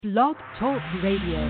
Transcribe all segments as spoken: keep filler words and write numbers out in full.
Blog Talk Radio.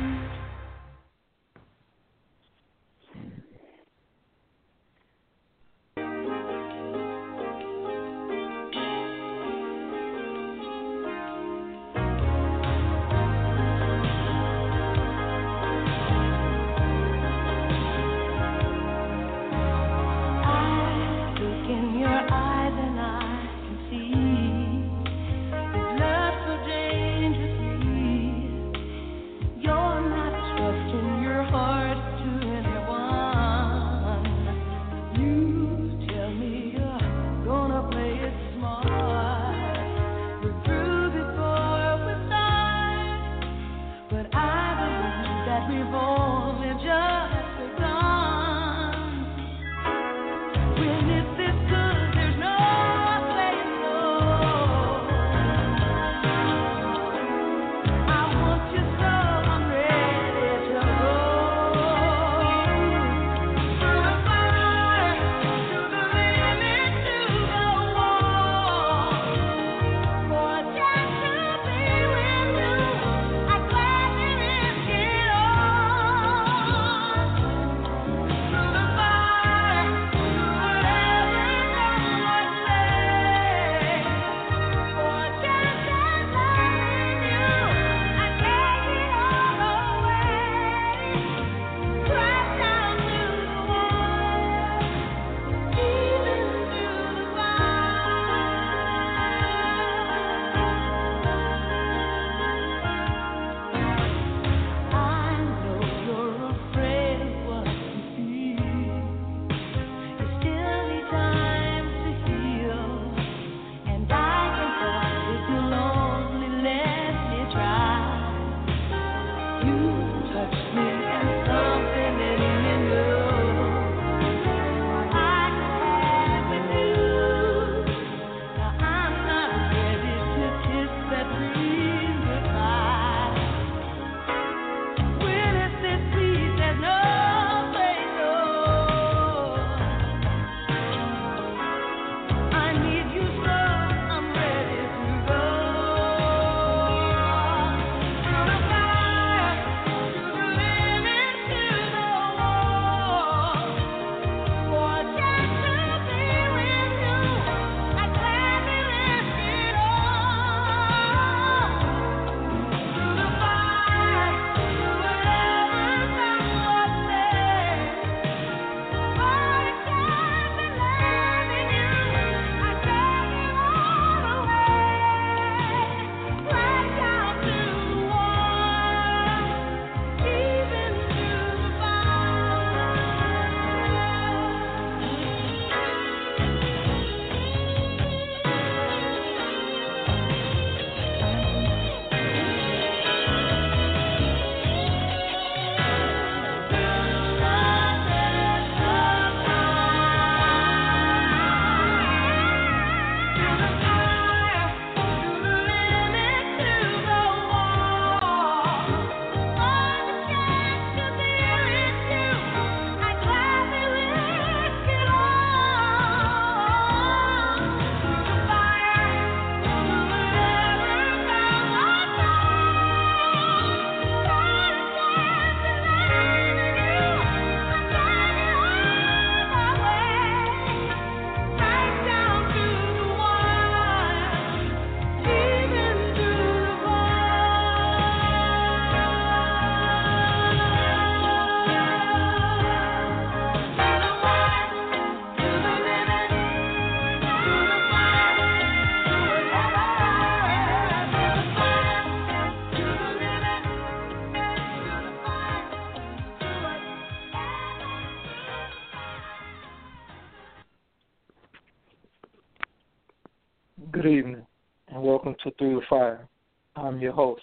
Good evening, and welcome to Through the Fire. I'm your host,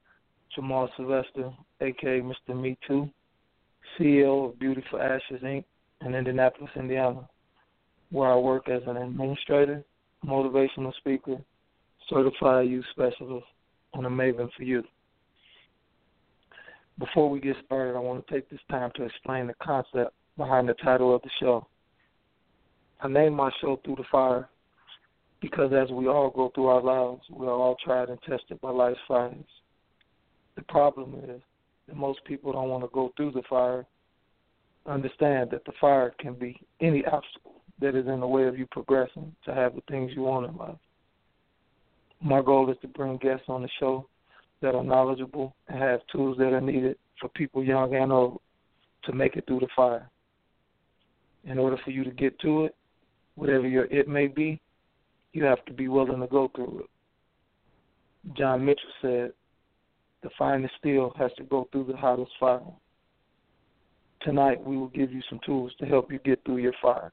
Jamal Sylvester, a k a. Mister Me Too, C E O of Beauty for Ashes, Incorporated in Indianapolis, Indiana, where I work as an administrator, motivational speaker, certified youth specialist, and a maven for youth. Before we get started, I want to take this time to explain the concept behind the title of the show. I named my show Through the Fire because as we all go through our lives, we are all tried and tested by life's fires. problem is that most people don't want to go through the fire. Understand that the fire can be any obstacle that is in the way of you progressing to have the things you want in life. My goal is to bring guests on the show that are knowledgeable and have tools that are needed for people young and old to make it through the fire. In order for you to get to it, whatever your it may be, you have to be willing to go through it. John Mitchell said, the finest steel has to go through the hottest fire. Tonight, we will give you some tools to help you get through your fire.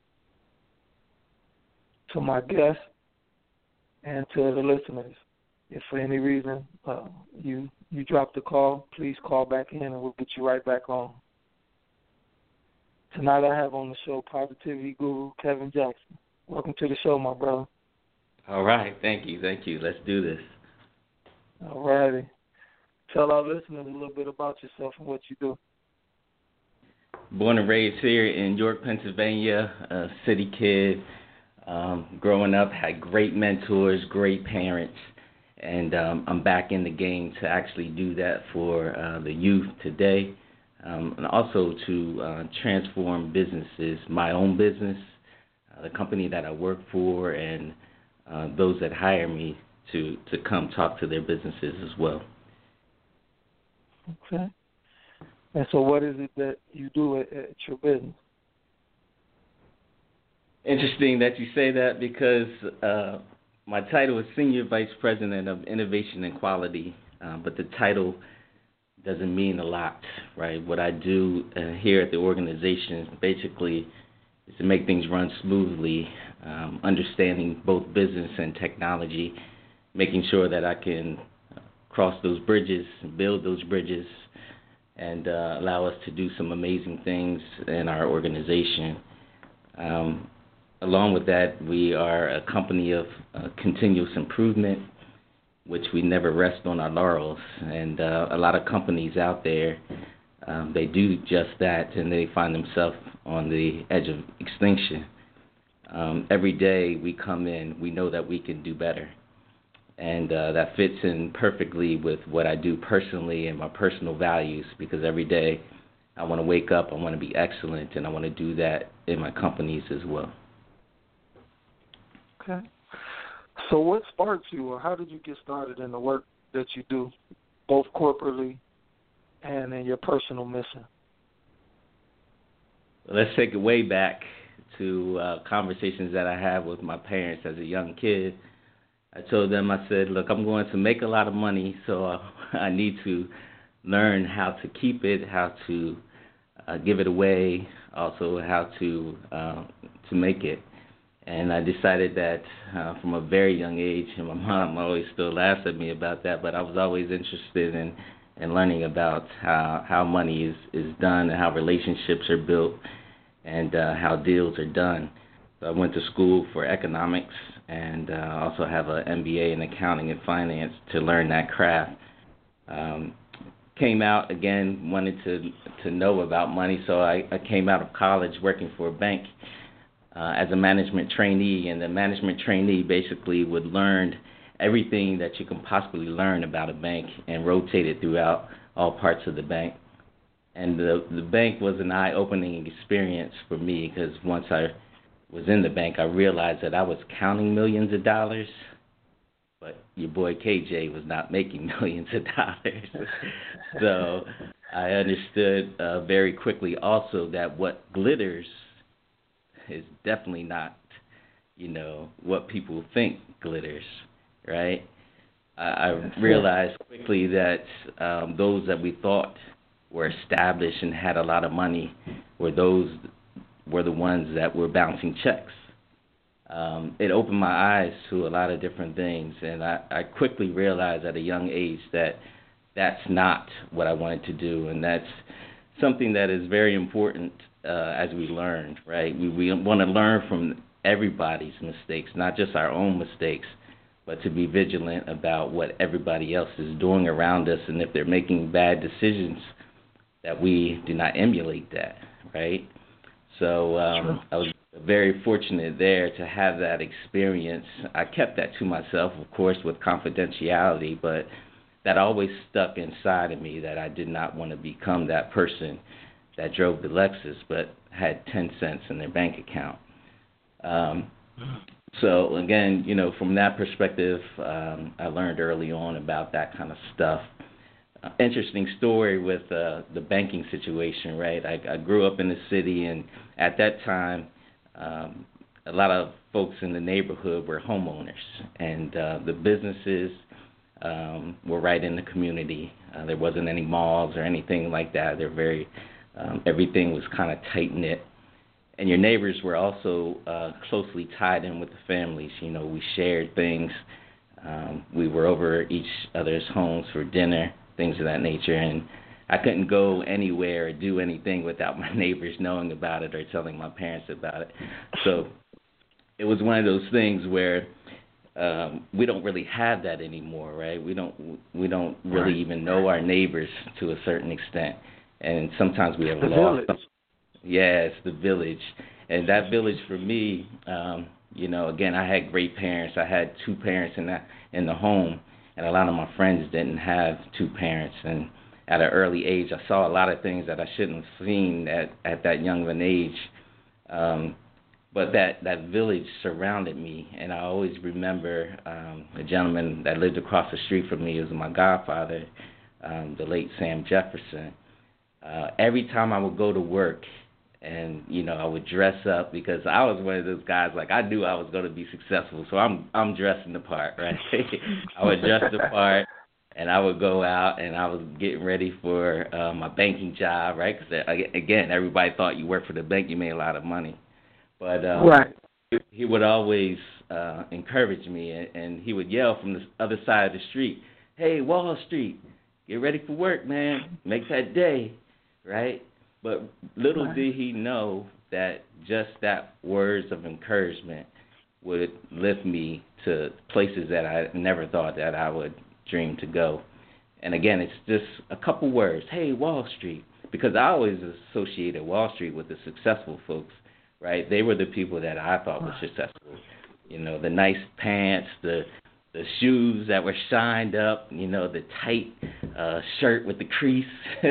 To my guests and to the listeners, if for any reason uh, you you dropped the call, please call back in and we'll get you right back on. Tonight I have on the show Positivity Guru Kevin Jackson. Welcome to the show, my brother. All right. Thank you. Thank you. Let's do this. All righty. Tell our listeners a little bit about yourself and what you do. Born and raised here in York, Pennsylvania, a city kid. Um, growing up, had great mentors, great parents, and um, I'm back in the game to actually do that for uh, the youth today, um, and also to uh, transform businesses, my own business, uh, the company that I work for, and uh, those that hire me to, to come talk to their businesses as well. Okay. And so what is it that you do at, at your business? Interesting that you say that because uh, my title is Senior Vice President of Innovation and Quality, uh, but the title doesn't mean a lot, right? What I do uh, here at the organization basically is to make things run smoothly, um, understanding both business and technology, making sure that I can cross those bridges, build those bridges, and uh, allow us to do some amazing things in our organization. Um, along with that, we are a company of uh, continuous improvement, which we never rest on our laurels. And uh, a lot of companies out there, um, they do just that, and they find themselves on the edge of extinction. Um, every day we come in, we know that we can do better. And uh, that fits in perfectly with what I do personally and my personal values, because every day I want to wake up, I want to be excellent, and I want to do that in my companies as well. Okay. So what sparked you, or how did you get started in the work that you do, both corporately and in your personal mission? Let's take it way back to uh, conversations that I had with my parents as a young kid. I told them, I said, look, I'm going to make a lot of money, so uh, I need to learn how to keep it, how to uh, give it away, also how to uh, to make it. And I decided that uh, from a very young age, and my mom always still laughs at me about that, but I was always interested in, in learning about how, how money is, is done and how relationships are built and uh, how deals are done. So I went to school for economics and uh, also have an M B A in accounting and finance to learn that craft. Um, came out, again, wanted to to know about money, so I, I came out of college working for a bank uh, as a management trainee, and the management trainee basically would learn everything that you can possibly learn about a bank and rotate it throughout all parts of the bank. And the, the bank was an eye-opening experience for me, because once I was in the bank, I realized that I was counting millions of dollars, but your boy K J was not making millions of dollars. So I understood uh, very quickly also that what glitters is definitely not, you know, what people think glitters, right? I, I realized quickly that um, those that we thought were established and had a lot of money were those were the ones that were bouncing checks. Um, it opened my eyes to a lot of different things, and I, I quickly realized at a young age that that's not what I wanted to do, and that's something that is very important uh, as we learn, right? We, we want to learn from everybody's mistakes, not just our own mistakes, but to be vigilant about what everybody else is doing around us, and if they're making bad decisions, that we do not emulate that, right? So um, sure. I was very fortunate there to have that experience. I kept that to myself, of course, with confidentiality, but that always stuck inside of me, that I did not want to become that person that drove the Lexus but had ten cents in their bank account. Um, so, again, you know, from that perspective, um, I learned early on about that kind of stuff. Uh, interesting story with uh, the banking situation, right? I, I grew up in the city, and at that time, um, a lot of folks in the neighborhood were homeowners, and uh, the businesses um, were right in the community. Uh, there wasn't any malls or anything like that. They're very, um, everything was kind of tight-knit. And your neighbors were also uh, closely tied in with the families. You know, we shared things. Um, we were over each other's homes for dinner, things of that nature. And I couldn't go anywhere or do anything without my neighbors knowing about it or telling my parents about it. So it was one of those things where um, we don't really have that anymore, right? We don't we don't really even know our neighbors to a certain extent, and sometimes we have lost them. Yeah, it's the village, and that village for me, um, you know, again, I had great parents. I had two parents in that in the home, and a lot of my friends didn't have two parents. And at an early age, I saw a lot of things that I shouldn't have seen at at that young of an age. Um, But that, that village surrounded me, and I always remember um, a gentleman that lived across the street from me. It was my godfather, um, the late Sam Jefferson. Uh, every time I would go to work, and you know, I would dress up because I was one of those guys. Like I knew I was going to be successful, so I'm I'm dressing the part, right? I would dress the part, and I would go out, and I was getting ready for uh, my banking job, right? Because again, everybody thought you worked for the bank, you made a lot of money. But um, right. he would always uh, encourage me, and, and he would yell from the other side of the street, "Hey, Wall Street, get ready for work, man. Make that day," right? But little right. did he know that just that words of encouragement would lift me to places that I never thought that I would dream to go. And again, it's just a couple words, "Hey, Wall Street," because I always associated Wall Street with the successful folks. Right, they were the people that I thought were successful. You know, the nice pants, the the shoes that were shined up. You know, the tight uh, shirt with the crease.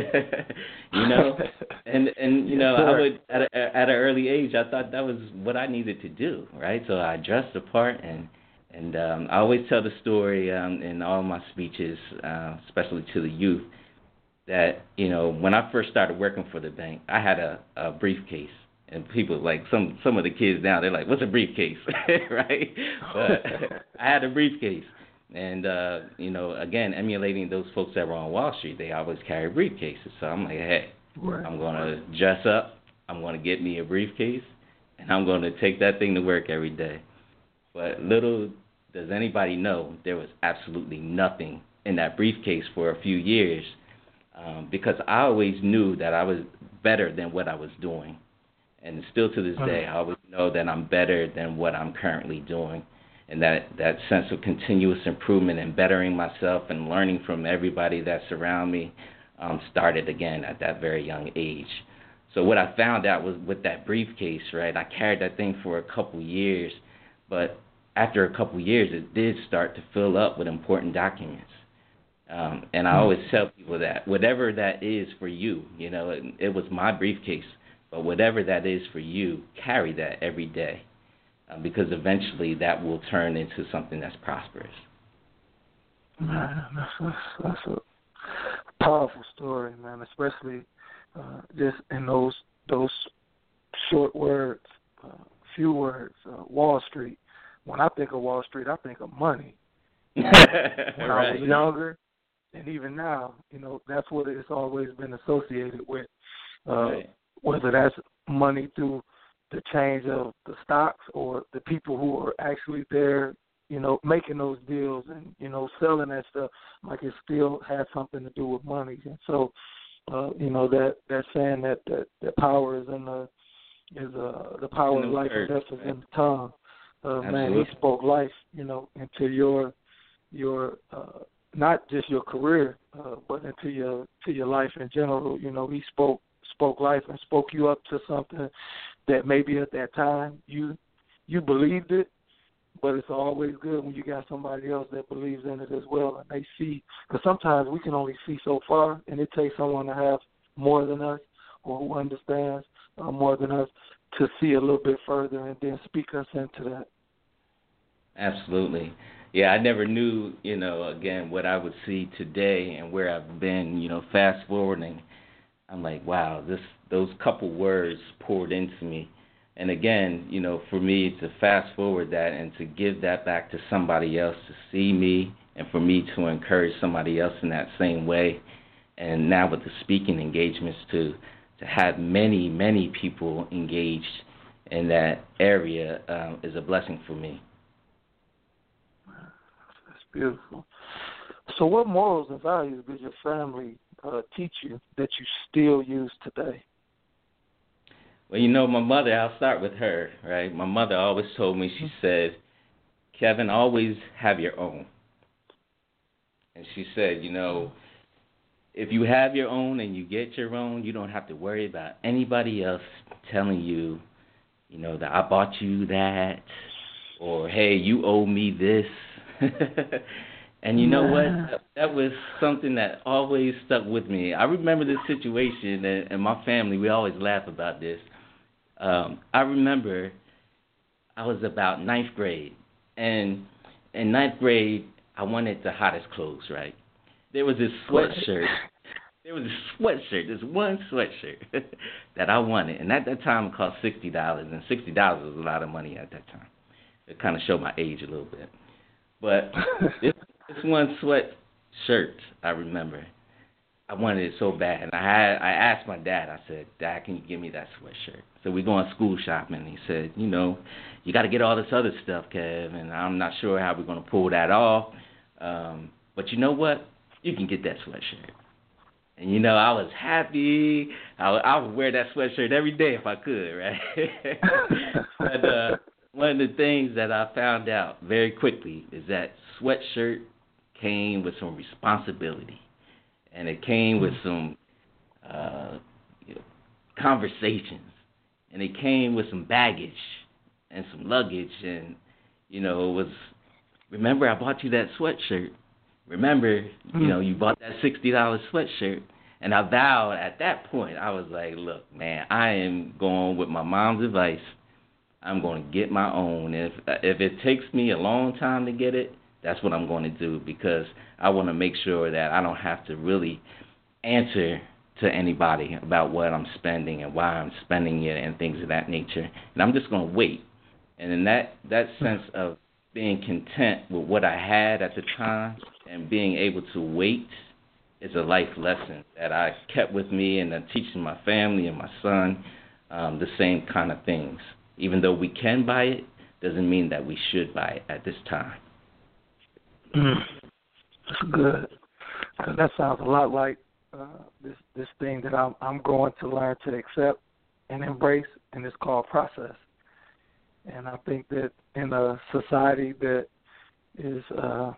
you know, and and you know, yes, I would at a, at an early age, I thought that was what I needed to do. Right, so I dressed the part, and and um, I always tell the story um, in all my speeches, uh, especially to the youth, that you know, when I first started working for the bank, I had a, a briefcase. And people, like, some, some of the kids now, they're like, "What's a briefcase?" right? But I had a briefcase. And, uh, you know, again, emulating those folks that were on Wall Street, they always carry briefcases. So I'm like, hey, right. I'm going to dress up. I'm going to get me a briefcase. And I'm going to take that thing to work every day. But little does anybody know, there was absolutely nothing in that briefcase for a few years um, because I always knew that I was better than what I was doing. And still to this day, I always know that I'm better than what I'm currently doing. And that, that sense of continuous improvement and bettering myself and learning from everybody that surround me um, started again at that very young age. So what I found out was with that briefcase, right, I carried that thing for a couple years. But after a couple years, it did start to fill up with important documents. Um, and I always tell people that whatever that is for you, you know, it, it was my briefcase. But whatever that is for you, carry that every day uh, because eventually that will turn into something that's prosperous. Man, that's, that's, that's a powerful story, man, especially uh, just in those those short words, uh, few words, uh, Wall Street. When I think of Wall Street, I think of money. when right. I was younger, and even now, you know, that's what it's always been associated with. Uh, right. Whether that's money through the change of the stocks or the people who are actually there, you know, making those deals and, you know, selling that stuff, like it still has something to do with money. And so, uh, you know, that, that saying that, that, that power is in the, is uh, the power of life and death is in the tongue. Uh, man, he spoke life, you know, into your, your, uh, not just your career, uh, but into your, to your life in general. You know, he spoke, spoke life and spoke you up to something that maybe at that time you you believed it, but it's always good when you got somebody else that believes in it as well, and they see. Because sometimes we can only see so far, and it takes someone to have more than us or who understands uh, more than us to see a little bit further and then speak us into that. Absolutely. Yeah, I never knew, you know, again, what I would see today and where I've been, you know, fast forwarding. I'm like, wow, this those couple words poured into me. And again, you know, for me to fast forward that and to give that back to somebody else to see me and for me to encourage somebody else in that same way. And now with the speaking engagements to to have many, many people engaged in that area um, is a blessing for me. That's beautiful. So what morals and values did your family uh, teach you that you still use today? Well, you know, my mother, I'll start with her, right? My mother always told me, she said, Kevin, always have your own. And she said, you know, if you have your own and you get your own, you don't have to worry about anybody else telling you, you know, that I bought you that, or, hey, you owe me this. And you know what? That, that was something that always stuck with me. I remember this situation, and, and my family, we always laugh about this. Um, I remember I was about ninth grade, and in ninth grade, I wanted the hottest clothes, right? There was this sweatshirt. There was a sweatshirt, this one sweatshirt that I wanted, and at that time it cost sixty dollars, and sixty dollars was a lot of money at that time. It kind of showed my age a little bit. But this, this one sweatshirt, I remember, I wanted it so bad, and I had I asked my dad. I said, Dad, can you give me that sweatshirt? So we going school shopping, and he said, you know, you got to get all this other stuff, Kev, and I'm not sure how we're going to pull that off. Um, but you know what? You can get that sweatshirt. And, you know, I was happy. I, I would wear that sweatshirt every day if I could, right? But uh, one of the things that I found out very quickly is that sweatshirt came with some responsibility. And it came with some uh, you know, conversations. And it came with some baggage and some luggage. And, you know, it was, remember I bought you that sweatshirt. Remember, you know, you bought that sixty dollars sweatshirt. And I vowed at that point, I was like, look, man, I am going with my mom's advice. I'm going to get my own. If if it takes me a long time to get it, that's what I'm going to do, because I want to make sure that I don't have to really answer to anybody about what I'm spending and why I'm spending it and things of that nature. And I'm just going to wait. And in that, that sense of being content with what I had at the time and being able to wait is a life lesson that I kept with me, and I'm teaching my family and my son um, the same kind of things. Even though we can buy it, doesn't mean that we should buy it at this time. Mm. That's good. Cause that sounds a lot like uh, this this thing that I'm I'm going to learn to accept and embrace, and it's called process. And I think that in a society that is uh,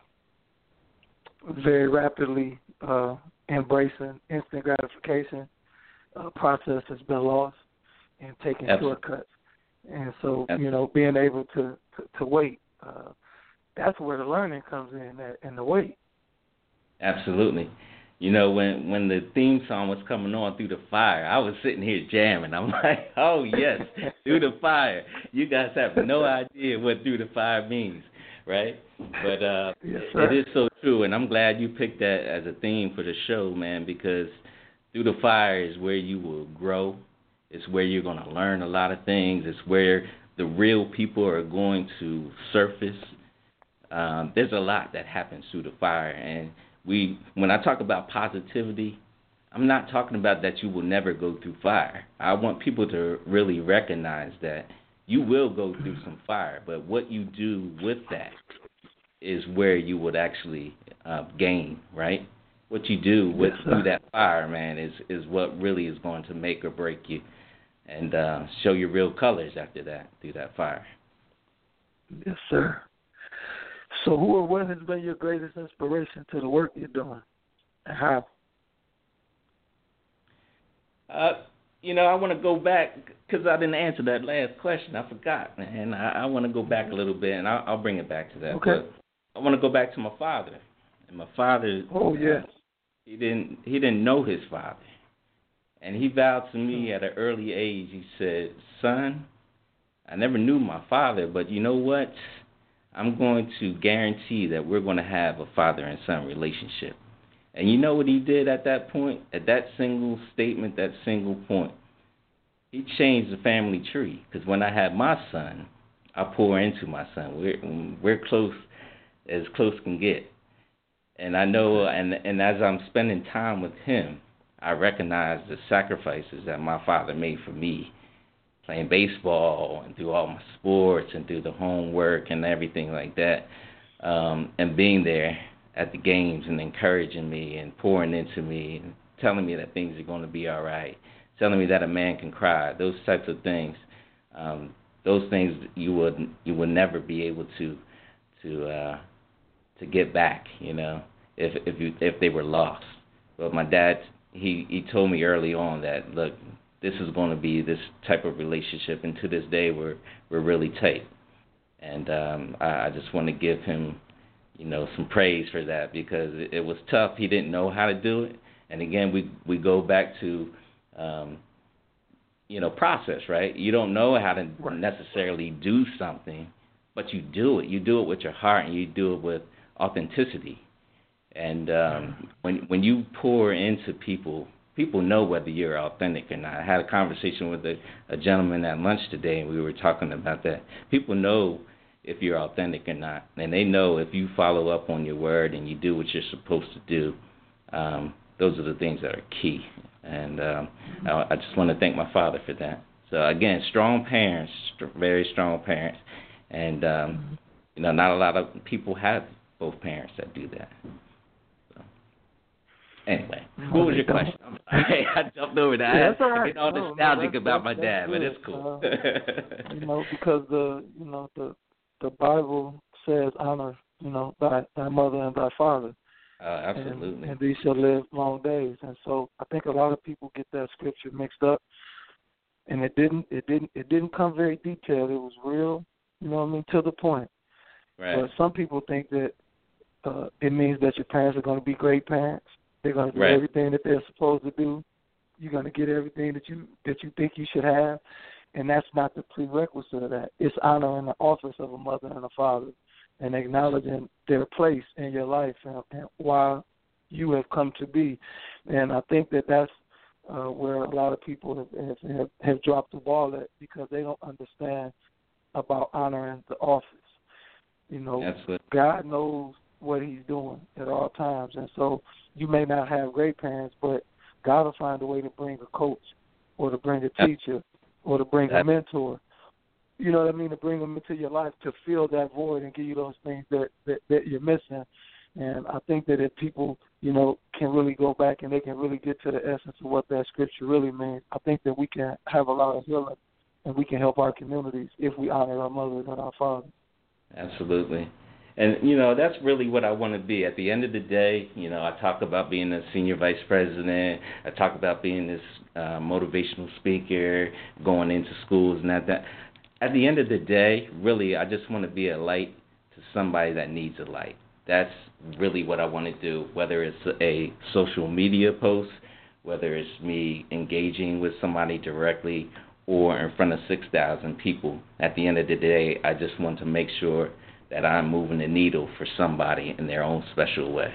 very rapidly uh, embracing instant gratification, uh, process has been lost and taking Absolutely. shortcuts. And so, Absolutely. you know, being able to, to, to wait, uh, that's where the learning comes in, that, in the wait. Absolutely. You know, when when the theme song was coming on, Through the Fire, I was sitting here jamming. I'm like, oh, yes, Through the Fire. You guys have no idea what Through the Fire means, right? But uh, yes, it, it is so true, and I'm glad you picked that as a theme for the show, man, because Through the Fire is where you will grow. It's where you're going to learn a lot of things. It's where the real people are going to surface. Um, there's a lot that happens through the fire, and we, when I talk about positivity, I'm not talking about that you will never go through fire. I want people to really recognize that you will go through some fire, but what you do with that is where you would actually uh, gain, right? What you do with yes, through that fire, man, is, is what really is going to make or break you and uh, show your real colors after that, through that fire. Yes, sir. So who or what has been your greatest inspiration to the work you're doing, and how? Uh, you know, I want to go back because I didn't answer that last question. I forgot, and I, I want to go back a little bit, and I'll, I'll bring it back to that. Okay. But I want to go back to my father. And my father, oh yes, uh, he didn't he didn't know his father, and he vowed to me at an early age. He said, "Son, I never knew my father, but you know what? I'm going to guarantee that we're going to have a father and son relationship." And you know what he did at that point? At that single statement, that single point, he changed the family tree. Because when I had my son, I pour into my son. We're we're close, as close can get. And I know, and and as I'm spending time with him, I recognize the sacrifices that my father made for me, playing baseball and through all my sports and through the homework and everything like that, um, and being there at the games and encouraging me and pouring into me and telling me that things are going to be all right, telling me that a man can cry, those types of things. Um, those things you would you would never be able to to uh, to get back, you know, if if you if they were lost. But my dad, he he told me early on that, look, this is going to be this type of relationship, and to this day we're we're really tight. And um, I, I just want to give him, you know, some praise for that, because it, it was tough. He didn't know how to do it. And again, we we go back to, um, you know, process, right? You don't know how to necessarily do something, but you do it. You do it with your heart, and you do it with authenticity. And um, when when you pour into people, people know whether you're authentic or not. I had a conversation with a, a gentleman at lunch today, and we were talking about that. People know if you're authentic or not, and they know if you follow up on your word and you do what you're supposed to do. Um, those are the things that are key. And um, I, I just want to thank my father for that. So again, strong parents, st- very strong parents, and um, you know, not a lot of people have both parents that do that. So anyway, what was your question? I'm sorry, I jumped over that. Yeah, that's all right. I get all no, nostalgic no, about my that's dad, but good. it's cool. Uh, you know, because the you know the the Bible says honor, you know, thy thy mother and thy father. Uh, absolutely. And, and these shall live long days. And so I think a lot of people get that scripture mixed up, and it didn't. It didn't. It didn't come very detailed. It was real, you know what I mean, to the point. Right. But some people think that uh, it means that your parents are going to be great parents. They're going to do right. everything that they're supposed to do. You're going to get everything that you that you think you should have, and that's not the prerequisite of that. It's honoring the office of a mother and a father, and acknowledging their place in your life and, and why you have come to be. And I think that that's uh, where a lot of people have, have, have, have dropped the ball at, because they don't understand about honoring the office. You know, Absolutely. God knows what he's doing at all times. And so you may not have great parents, but God will find a way to bring a coach or to bring a teacher or to bring a mentor. You know what I mean, to bring them into your life to fill that void and give you those things that, that, that you're missing. And I think that if people, you know, can really go back and they can really get to the essence of what that scripture really means, I think that we can have a lot of healing and we can help our communities if we honor our mothers and our fathers. Absolutely. And, you know, that's really what I want to be. At the end of the day, you know, I talk about being a senior vice president. I talk about being this uh, motivational speaker, going into schools and that, that. At the end of the day, really, I just want to be a light to somebody that needs a light. That's really what I want to do, whether it's a social media post, whether it's me engaging with somebody directly or in front of six thousand people. At the end of the day, I just want to make sure that I'm moving the needle for somebody in their own special way.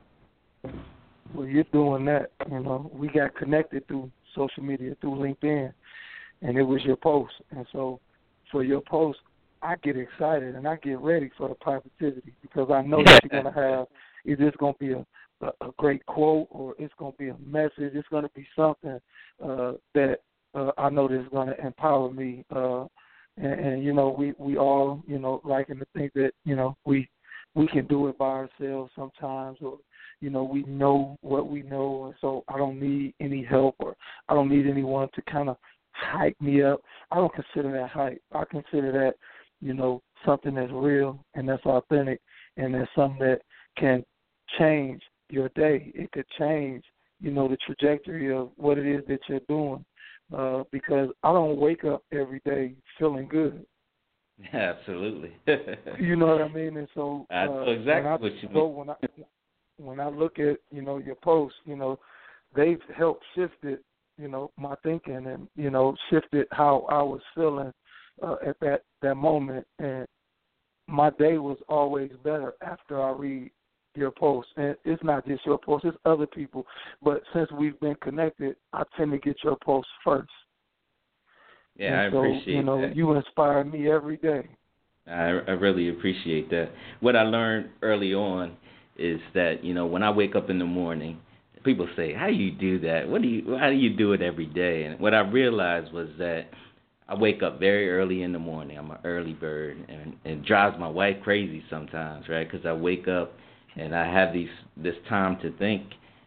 Well, you're doing that. You know, we got connected through social media, through LinkedIn, and it was your post. And so for your post, I get excited and I get ready for the positivity, because I know that you're going to have, is this going to be a, a, a great quote, or it's going to be a message. It's going to be something uh, that uh, I know that's going to empower me. Uh, and, and, you know, we, we all, you know, liking to think that, you know, we we can do it by ourselves sometimes, or, you know, we know what we know, and so I don't need any help, or I don't need anyone to kind of hype me up. I don't consider that hype. I consider that, you know, something that's real and that's authentic, and that's something that can change your day. It could change, you know, the trajectory of what it is that you're doing. uh, because I don't wake up every day feeling good. Absolutely. You know what I mean? And so I uh, know exactly when I what you so mean. when I when I look at, you know, your posts, you know, they've helped shifted, you know, my thinking and, you know, shifted how I was feeling uh, at that, that moment. And my day was always better after I read your posts. And it's not just your posts, it's other people. But since we've been connected, I tend to get your posts first. Yeah, and I so, appreciate you know, that. you inspire me every day. I, I really appreciate that. What I learned early on is that, you know, when I wake up in the morning, people say, "How do you do that? What do you? How do you do it every day?" And what I realized was that I wake up very early in the morning. I'm an early bird, and, and it drives my wife crazy sometimes, right? Because I wake up and I have these this time to think.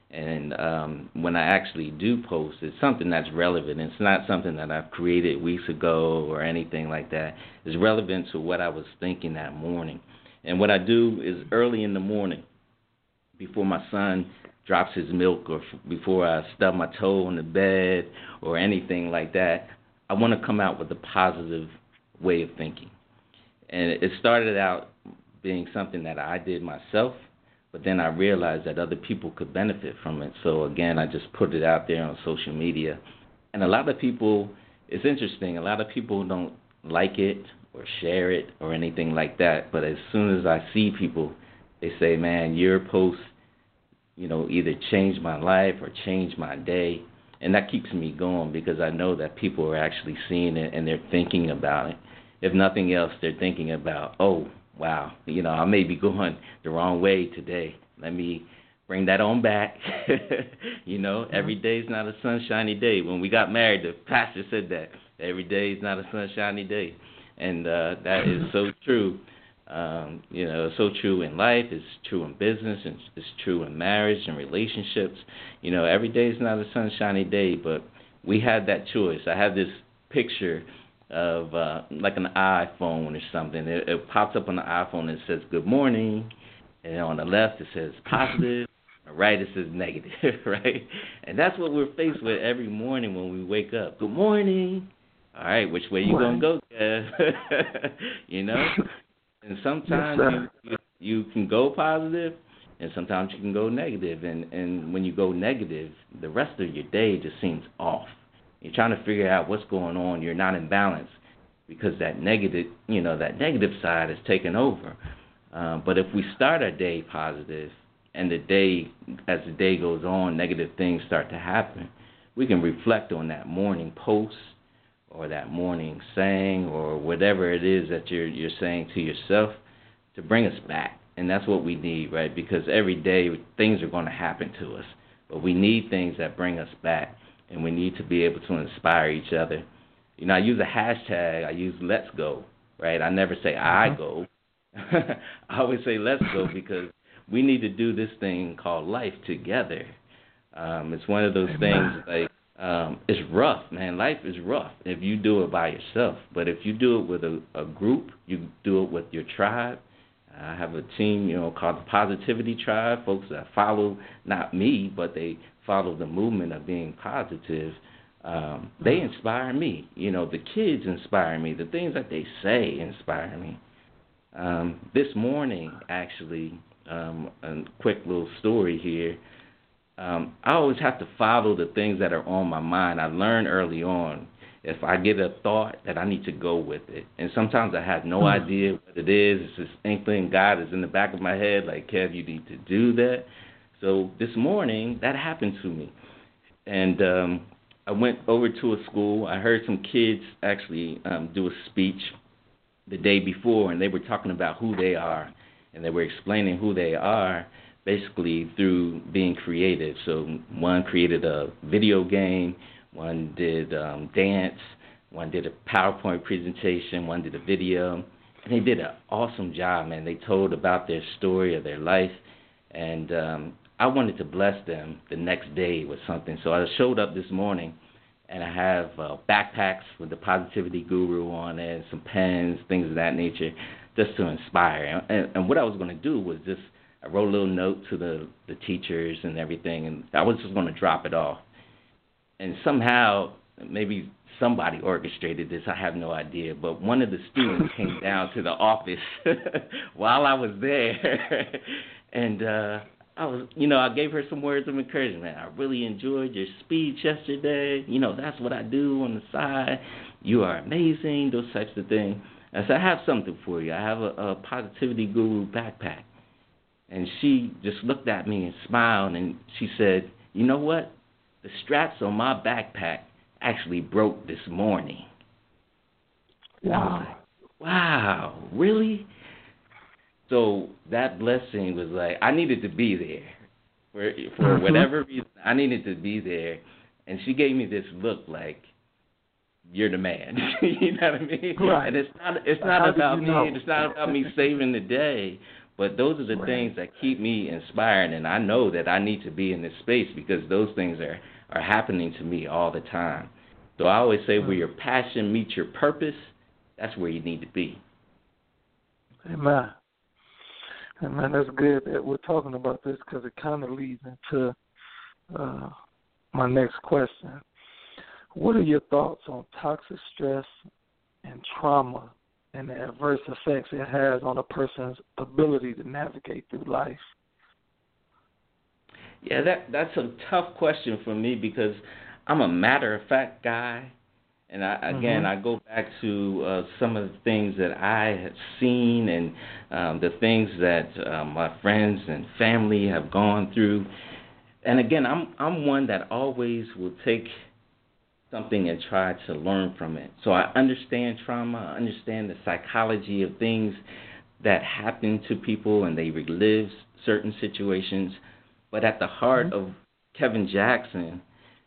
And um, when I actually do post, it's something that's relevant. It's not something that I've created weeks ago or anything like that. It's relevant to what I was thinking that morning. And what I do is early in the morning, before my son drops his milk or f- before I stub my toe on the bed or anything like that, I want to come out with a positive way of thinking. And it started out being something that I did myself, but then I realized that other people could benefit from it. So again, I just put it out there on social media. And a lot of people, it's interesting, a lot of people don't like it or share it or anything like that. But as soon as I see people, they say, "Man, your post, you know, either changed my life or changed my day." And that keeps me going because I know that people are actually seeing it and they're thinking about it. If nothing else, they're thinking about, "Oh, wow, you know, I may be going the wrong way today. Let me bring that on back." You know, every day is not a sunshiny day. When we got married, the pastor said that every day is not a sunshiny day, and uh, that is so true. Um, you know, it's so true in life. It's true in business, and it's true in marriage and relationships. You know, every day is not a sunshiny day, but we had that choice. I have this picture of uh, like an iPhone or something. It, it pops up on the iPhone and it says "Good morning," and on the left it says positive, on the right it says negative, right? And that's what we're faced with every morning when we wake up. Good morning. All right, which way you gonna go, Kev? You know. And sometimes Yes, you, you you can go positive, and sometimes you can go negative. And and when you go negative, the rest of your day just seems off. You're trying to figure out what's going on. You're not in balance because that negative, you know, that negative side is taking over. Um, but if we start our day positive, and the day, as the day goes on, negative things start to happen, we can reflect on that morning post or that morning saying or whatever it is that you're you're saying to yourself to bring us back. And that's what we need, right? Because every day things are going to happen to us, but we need things that bring us back, and we need to be able to inspire each other. You know, I use a hashtag. I use "Let's Go," right? I never say "I go." I always say "Let's go" because we need to do this thing called life together. Um, it's one of those things like um, it's rough, man. Life is rough if you do it by yourself. But if you do it with a, a group, you do it with your tribe. I have a team, you know, called the Positivity Tribe, folks that follow not me, but they follow the movement of being positive. Um, they inspire me. You know, the kids inspire me. The things that they say inspire me. Um, this morning, actually, um, a quick little story here. Um, I always have to follow the things that are on my mind. I learned early on if I get a thought that I need to go with it. And sometimes I have no idea what it is. It's this inkling God is in the back of my head, like, "Kev, you need to do that." So this morning, that happened to me. And um, I went over to a school. I heard some kids actually um, do a speech the day before, and they were talking about who they are. And they were explaining who they are basically through being creative. So one created a video game, one did um, dance, one did a PowerPoint presentation, one did a video, and they did an awesome job, man. They told about their story of their life, and um, I wanted to bless them the next day with something. So I showed up this morning, and I have uh, backpacks with the Positivity Guru on it, some pens, things of that nature, just to inspire. And, and what I was going to do was just, I wrote a little note to the, the teachers and everything, and I was just going to drop it off. And somehow maybe somebody orchestrated this. I have no idea. But one of the students came down to the office while I was there, and uh, I was, you know, I gave her some words of encouragement. I really enjoyed your speech yesterday. You know, that's what I do on the side. You are amazing. Those types of things. I said, I have something for you. I have a, a Positivity Guru backpack. And she just looked at me and smiled, and she said, you know what? The straps on my backpack actually broke this morning. Wow. I was like, wow, really? So that blessing was like, I needed to be there. For, for mm-hmm. whatever reason, I needed to be there. And she gave me this look like, you're the man. You know what I mean? Right. And it's not it's not How about me. Know? It's not about me saving the day. But those are the right. things that keep me inspired, and I know that I need to be in this space because those things are, are happening to me all the time. So I always say, mm-hmm. where your passion meets your purpose, that's where you need to be. Amen. Amen. That's good that we're talking about this because it kind of leads into uh, my next question. What are your thoughts on toxic stress and trauma and the adverse effects it has on a person's ability to navigate through life? Yeah, that that's a tough question for me because I'm a matter-of-fact guy. And, I, again, mm-hmm. I go back to uh, some of the things that I have seen and um, the things that uh, my friends and family have gone through. And, again, I'm I'm one that always will take something and try to learn from it. So I understand trauma. I understand the psychology of things that happen to people and they relive certain situations. But at the heart mm-hmm. of Kevin Jackson,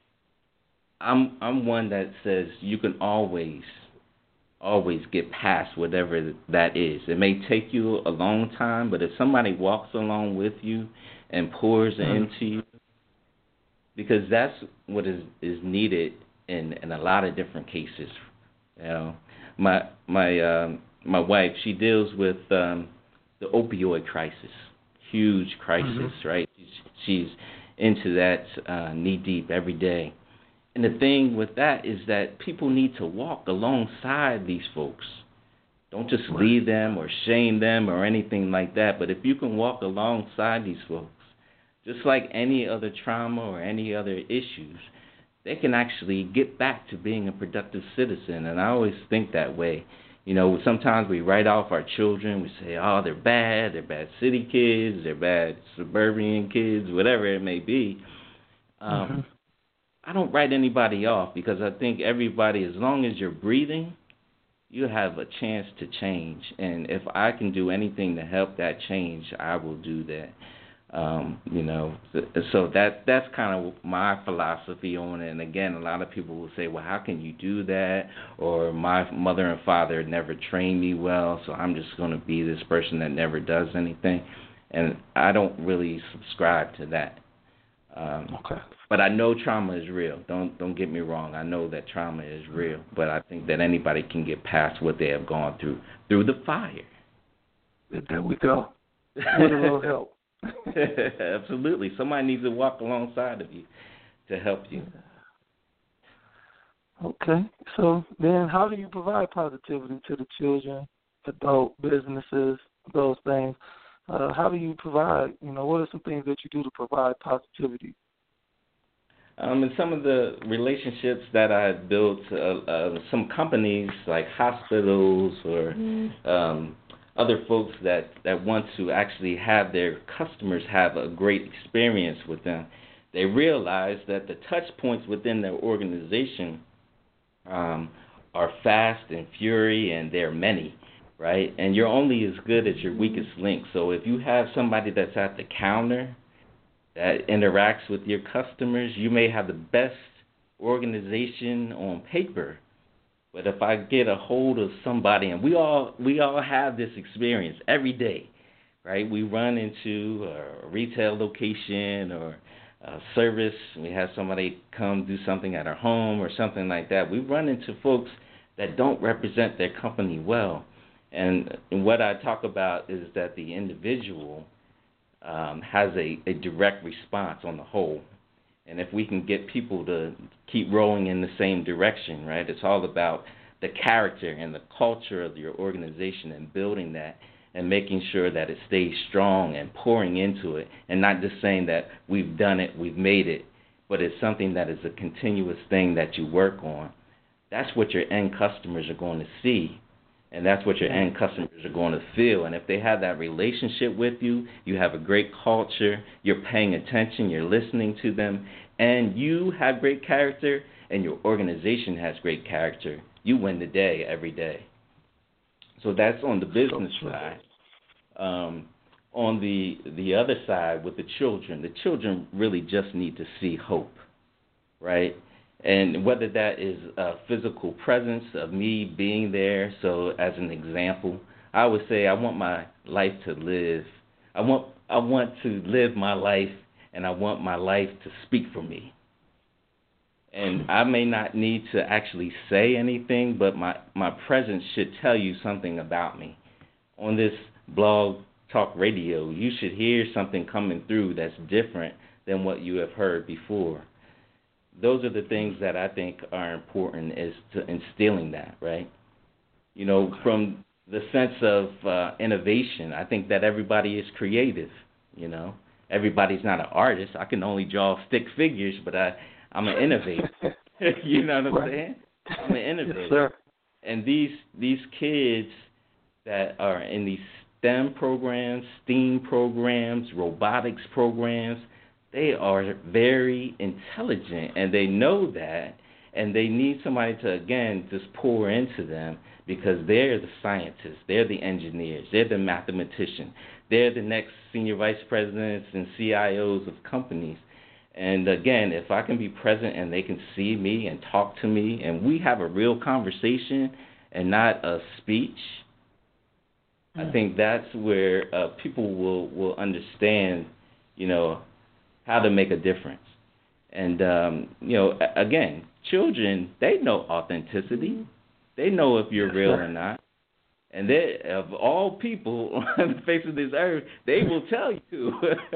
I'm I'm one that says you can always, always get past whatever that is. It may take you a long time, but if somebody walks along with you and pours mm-hmm. into you, because that's what is, is needed in, in a lot of different cases. You know, my my um, my wife, she deals with um, the opioid crisis, huge crisis, mm-hmm. right? She's, she's into that uh, knee deep every day. And the thing with that is that people need to walk alongside these folks. Don't just leave them or shame them or anything like that. But if you can walk alongside these folks, just like any other trauma or any other issues, they can actually get back to being a productive citizen. And I always think that way. You know, sometimes we write off our children. We say, oh, they're bad. They're bad city kids. They're bad suburban kids, whatever it may be. Um, mm-hmm. I don't write anybody off because I think everybody, as long as you're breathing, you have a chance to change. And if I can do anything to help that change, I will do that. Um, you know, so that that's kind of my philosophy on it. And again, a lot of people will say, well, how can you do that? Or my mother and father never trained me well, so I'm just going to be this person that never does anything. And I don't really subscribe to that. Um, okay. But I know trauma is real. Don't don't get me wrong. I know that trauma is real. But I think that anybody can get past what they have gone through through the fire. There we go. With a little help. Absolutely. Somebody needs to walk alongside of you to help you. Okay. So then how do you provide positivity to the children, adult businesses, those things? Uh, how do you provide, you know, what are some things that you do to provide positivity? Um, and some of the relationships that I built, uh, uh, some companies like hospitals or mm-hmm. um, other folks that, that want to actually have their customers have a great experience with them, they realize that the touch points within their organization um, are fast and fury, and they're many. Right? And you're only as good as your weakest link. So if you have somebody that's at the counter that interacts with your customers, you may have the best organization on paper. But if I get a hold of somebody, and we all we all have this experience every day, right? We run into a retail location or a service. We have somebody come do something at our home or something like that. We run into folks that don't represent their company well. And, and what I talk about is that the individual um, has a, a direct response on the whole. And if we can get people to keep rolling in the same direction, right? It's all about the character and the culture of your organization and building that and making sure that it stays strong and pouring into it, and not just saying that we've done it, we've made it, but it's something that is a continuous thing that you work on. That's what your end customers are going to see, and that's what your end customers are going to feel. And if they have that relationship with you, you have a great culture, you're paying attention, you're listening to them, and you have great character, and your organization has great character, you win the day every day. So that's on the business side. Um, on the the other side with the children, the children really just need to see hope, right? And whether that is a physical presence of me being there. So as an example, I would say I want my life to live. I want I want to live my life, and I want my life to speak for me. And I may not need to actually say anything, but my, my presence should tell you something about me. On this blog talk radio, you should hear something coming through that's different than what you have heard before. Those are the things that I think are important, is to instilling that, right? You know, from the sense of uh, innovation, I think that everybody is creative, you know. Everybody's not an artist. I can only draw stick figures, but I... I'm an innovator. You know what I'm right. saying? I'm an innovator. Yes, sir. And these these kids that are in these STEM programs, STEAM programs, robotics programs, they are very intelligent, and they know that, and they need somebody to, again, just pour into them, because they're the scientists, they're the engineers, they're the mathematicians, they're the next senior vice presidents and C I Os of companies. And again, if I can be present and they can see me and talk to me, and we have a real conversation and not a speech, mm. I think that's where uh, people will, will understand, you know, how to make a difference. And, um, you know, again, children, they know authenticity. They know if you're real or not. And they, of all people on the face of this earth, they will tell you.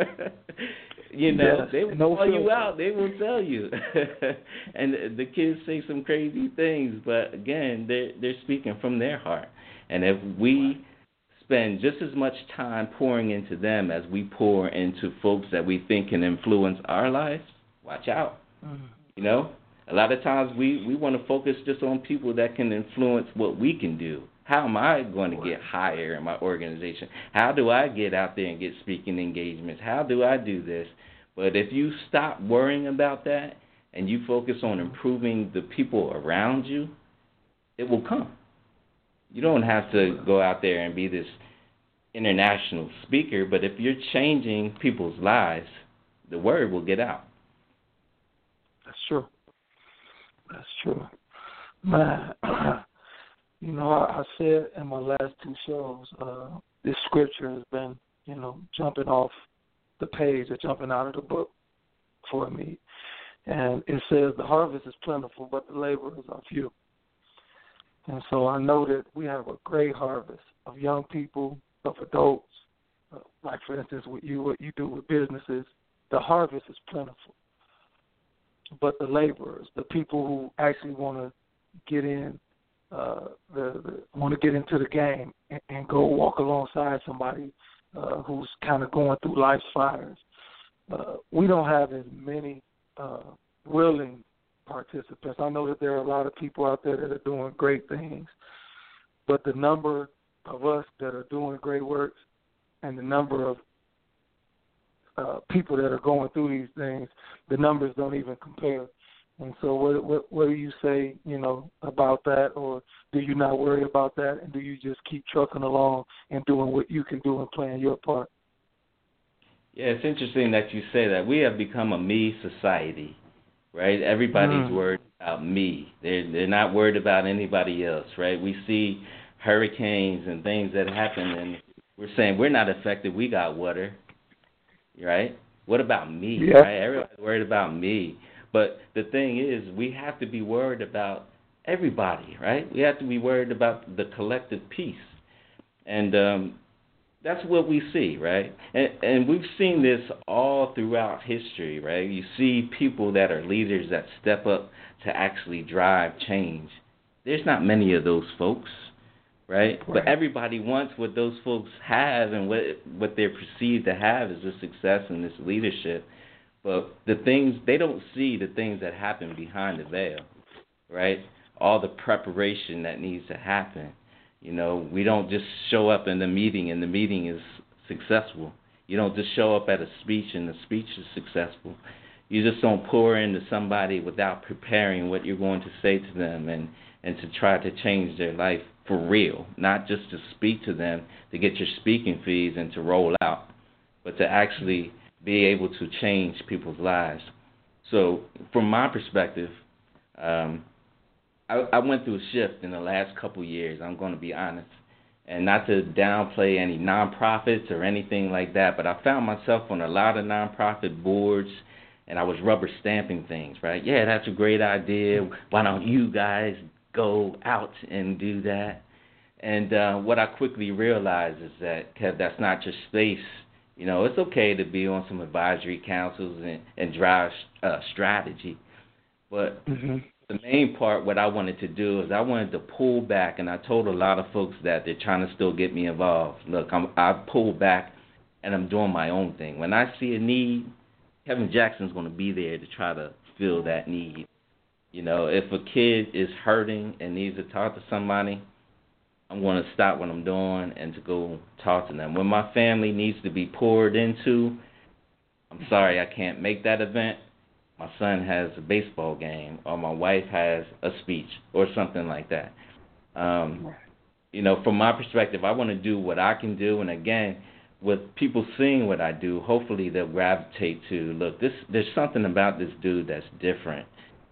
You know, yes, they will no call filter. you out. They will tell you. And the kids say some crazy things, but again, they're, they're speaking from their heart. And if we spend just as much time pouring into them as we pour into folks that we think can influence our lives, watch out. Mm-hmm. You know, a lot of times we, we want to focus just on people that can influence what we can do. How am I going to get higher in my organization? How do I get out there and get speaking engagements? How do I do this? But if you stop worrying about that and you focus on improving the people around you, it will come. You don't have to go out there and be this international speaker, but if you're changing people's lives, the word will get out. That's true. That's true. Man. You know, I, I said in my last two shows, uh, this scripture has been, you know, jumping off the page or jumping out of the book for me. And it says, the harvest is plentiful, but the laborers are few. And so I know that we have a great harvest of young people, of adults, uh, like, for instance, what you, what you do with businesses. The harvest is plentiful. But the laborers, the people who actually want to get in, Uh, the, the want to get into the game and, and go walk alongside somebody uh, who's kind of going through life's fires. Uh, we don't have as many uh, willing participants. I know that there are a lot of people out there that are doing great things, but the number of us that are doing great works and the number of uh, people that are going through these things, the numbers don't even compare. And so what, what what do you say, you know, about that, or do you not worry about that, and do you just keep trucking along and doing what you can do and playing your part? Yeah, it's interesting that you say that. We have become a me society, right? Everybody's mm. worried about me. They're, they're not worried about anybody else, right? We see hurricanes and things that happen, and we're saying we're not affected. We got water, right? What about me, yeah. right? Everybody's worried about me. But the thing is, we have to be worried about everybody, right? We have to be worried about the collective peace. And um, that's what we see, right? And and we've seen this all throughout history, right? You see people that are leaders that step up to actually drive change. There's not many of those folks, right? Right. But everybody wants what those folks have, and what what they're perceived to have is this success and this leadership. But the things, they don't see the things that happen behind the veil, right? All the preparation that needs to happen. You know, we don't just show up in the meeting and the meeting is successful. You don't just show up at a speech and the speech is successful. You just don't pour into somebody without preparing what you're going to say to them, and, and to try to change their life for real, not just to speak to them to get your speaking fees and to roll out, but to actually be able to change people's lives. So from my perspective, um, I, I went through a shift in the last couple of years, I'm going to be honest, and not to downplay any nonprofits or anything like that, but I found myself on a lot of nonprofit boards, and I was rubber stamping things, right? Yeah, that's a great idea. Why don't you guys go out and do that? And uh, what I quickly realized is that, Kev, that's not your space. You know, it's okay to be on some advisory councils and, and drive uh, strategy. But mm-hmm. the main part, what I wanted to do is I wanted to pull back, and I told a lot of folks that they're trying to still get me involved. Look, I'm, I pulled back, and I'm doing my own thing. When I see a need, Kevin Jackson's going to be there to try to fill that need. You know, if a kid is hurting and needs to talk to somebody, I'm going to stop what I'm doing and to go talk to them. When my family needs to be poured into, I'm sorry I can't make that event. My son has a baseball game, or my wife has a speech, or something like that. Um, you know, from my perspective, I want to do what I can do, and again, with people seeing what I do, hopefully they'll gravitate to, look, this there's something about this dude that's different.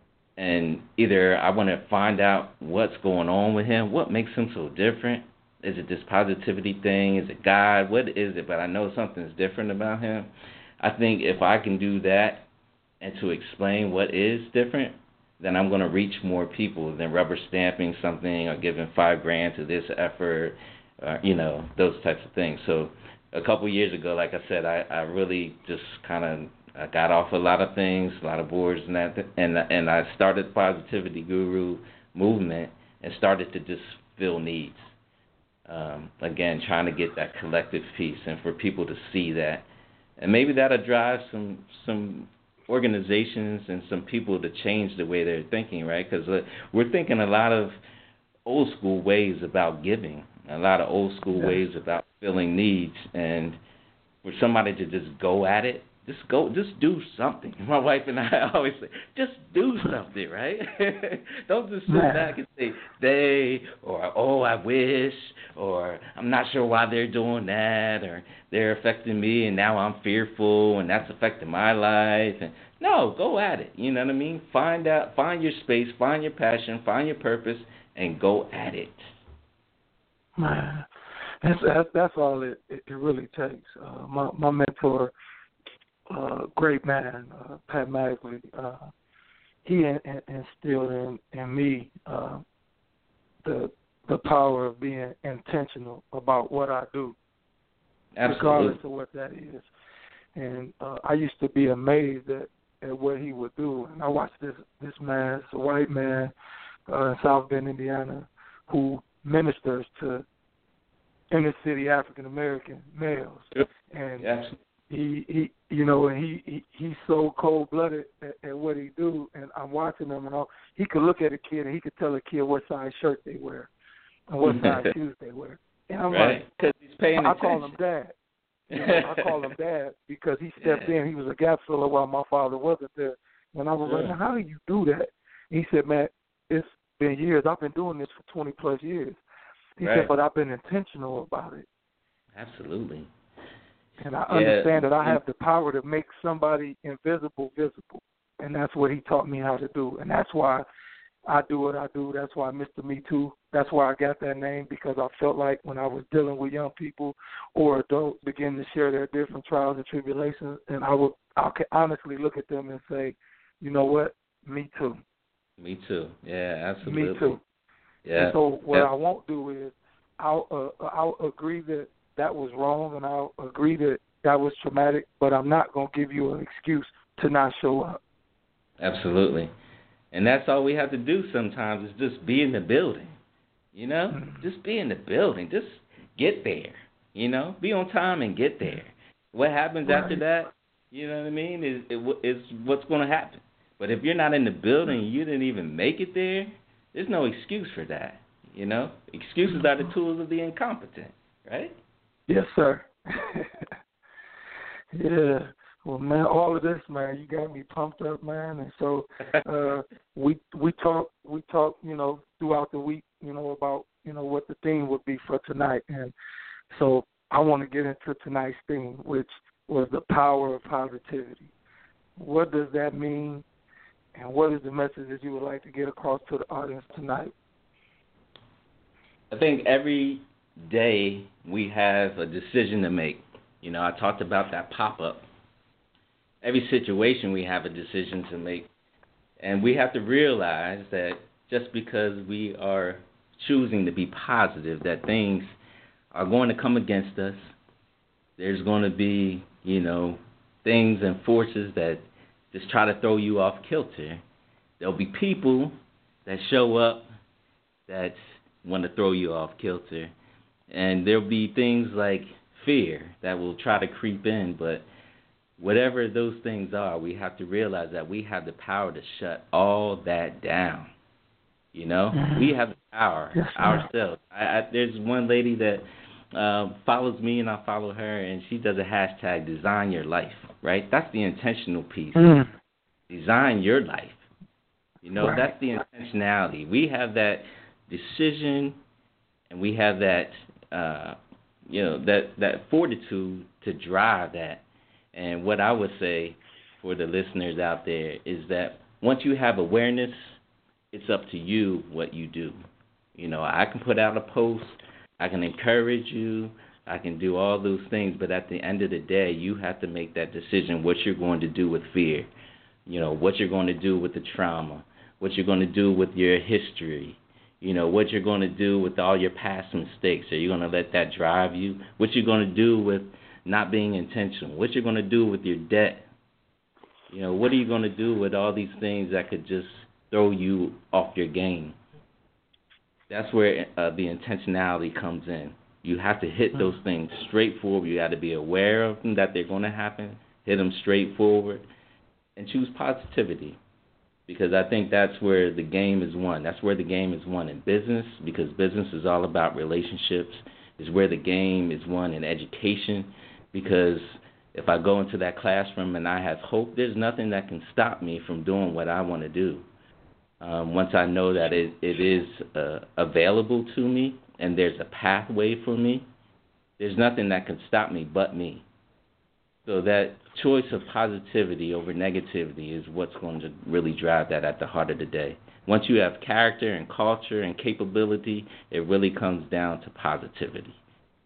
And either I want to find out what's going on with him, what makes him so different. Is it this positivity thing? Is it God? What is it? But I know something's different about him. I think if I can do that and to explain what is different, then I'm going to reach more people than rubber stamping something or giving five grand to this effort, or, you know, those types of things. So a couple years ago, like I said, I, I really just kind of I got off a lot of things, a lot of boards, and that, and and I started Positivity Guru movement and started to just fill needs. Um, again, trying to get that collective piece and for people to see that, and maybe that'll drive some some organizations and some people to change the way they're thinking, right? Because uh, we're thinking a lot of old school ways about giving, a lot of old school yeah. ways about filling needs, and for somebody to just go at it. Just go, just do something. My wife and I always say, just do something, right? Don't just sit back and say, they, or, oh, I wish, or I'm not sure why they're doing that, or they're affecting me, and now I'm fearful, and that's affecting my life. And no, go at it. You know what I mean? Find out, find your space, find your passion, find your purpose, and go at it. Man, that's, that's, that's all it, it really takes. Uh, my, my mentor, Uh, great man, uh, Pat Maggley, uh, he in, in, instilled in, in me uh, the the power of being intentional about what I do, Absolutely. regardless of what that is. And uh, I used to be amazed at, at what he would do. And I watched this this man, this white man uh, in South Bend, Indiana, who ministers to inner city African American males. Yep. And yes. He, he, you know, and he, he he's so cold blooded at, at what he do, and I'm watching him, and all, he could look at a kid and he could tell a kid what size shirt they wear and what size shoes they wear. And I'm right. like, because he's paying I attention. call him dad. You know, I call him dad because he stepped yeah. in. He was a gap filler while my father wasn't there, and I was yeah. like, now, how do you do that? And he said, man, it's been years. I've been doing this for twenty plus years. He right. said, but I've been intentional about it. Absolutely. And I yeah. understand that I have the power to make somebody invisible visible. And that's what he taught me how to do. And that's why I do what I do. That's why Mister Me Too. That's why I got that name, because I felt like when I was dealing with young people or adults begin to share their different trials and tribulations, and I would I could honestly look at them and say, you know what, me too. Me too. Yeah, absolutely. Me too. Yeah. And so what yeah. I won't do is I'll uh, I'll agree that that was wrong, and I'll agree that that was traumatic, but I'm not going to give you an excuse to not show up. Absolutely. And that's all we have to do sometimes is just be in the building, you know? Mm-hmm. Just be in the building. Just get there, you know? Be on time and get there. What happens right. after that, you know what I mean, is, is what's going to happen. But if you're not in the building and you didn't even make it there, there's no excuse for that, you know? Excuses are the tools of the incompetent, right? Yes, sir. Yeah. Well, man, all of this, man, you got me pumped up, man. And so uh, we we talk we talk, you know, throughout the week, you know, about you know what the theme would be for tonight. And so I want to get into tonight's theme, which was the power of positivity. What does that mean, and what is the message that you would like to get across to the audience tonight? I think every day we have a decision to make. You know, I talked about that pop-up. Every situation we have a decision to make. And we have to realize that just because we are choosing to be positive, that things are going to come against us. There's going to be, you know, things and forces that just try to throw you off kilter. There'll be people that show up that want to throw you off kilter. And there'll be things like fear that will try to creep in, but whatever those things are, we have to realize that we have the power to shut all that down. You know, mm-hmm. we have the power yes, ourselves. I, I, there's one lady that uh, follows me, and I follow her, and she does a hashtag, design your life, right? That's the intentional piece. Mm. Design your life. You know, right. That's the intentionality. We have that decision, and we have that, uh, you know, that, that fortitude to drive that. And what I would say for the listeners out there is that once you have awareness, it's up to you what you do. You know, I can put out a post, I can encourage you, I can do all those things, but at the end of the day, you have to make that decision what you're going to do with fear, you know, what you're going to do with the trauma, what you're going to do with your history, you know, what you're going to do with all your past mistakes. Are you going to let that drive you? What you're going to do with not being intentional? What you're going to do with your debt? You know, what are you going to do with all these things that could just throw you off your game? That's where uh, the intentionality comes in. You have to hit those things straightforward. You got to be aware of them, that they're going to happen, hit them straightforward, and choose positivity. Because I think that's where the game is won. That's where the game is won in business, because business is all about relationships. Is where the game is won in education, because if I go into that classroom and I have hope, there's nothing that can stop me from doing what I want to do. Um, once I know that it, it is uh, available to me and there's a pathway for me, there's nothing that can stop me but me. So that choice of positivity over negativity is what's going to really drive that at the heart of the day. Once you have character and culture and capability, it really comes down to positivity.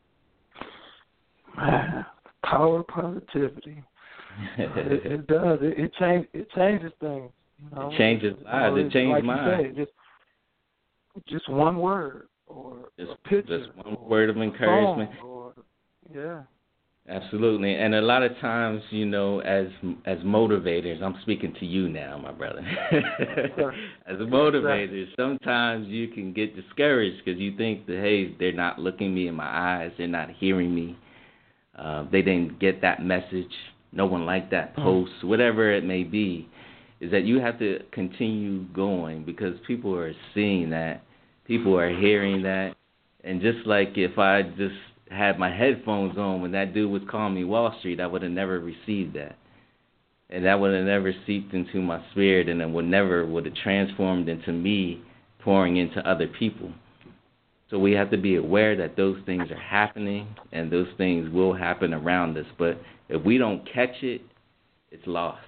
Man, power of positivity. it, it does. It, it, change, it changes things. You know? It changes lives. You know, it changes like minds. You say, just, just one word or just, a picture. Just one word of encouragement. Or, yeah. Absolutely. And a lot of times, you know, as as motivators, I'm speaking to you now, my brother. As motivators, sometimes you can get discouraged because you think that, hey, they're not looking me in my eyes, they're not hearing me, uh, they didn't get that message, no one liked that post, mm. whatever it may be, is that you have to continue going because people are seeing that, people are hearing that, and just like if I just had my headphones on when that dude was calling me Wall Street, I would have never received that. And that would have never seeped into my spirit, and it would never would have transformed into me pouring into other people. So we have to be aware that those things are happening, and those things will happen around us. But if we don't catch it, it's lost.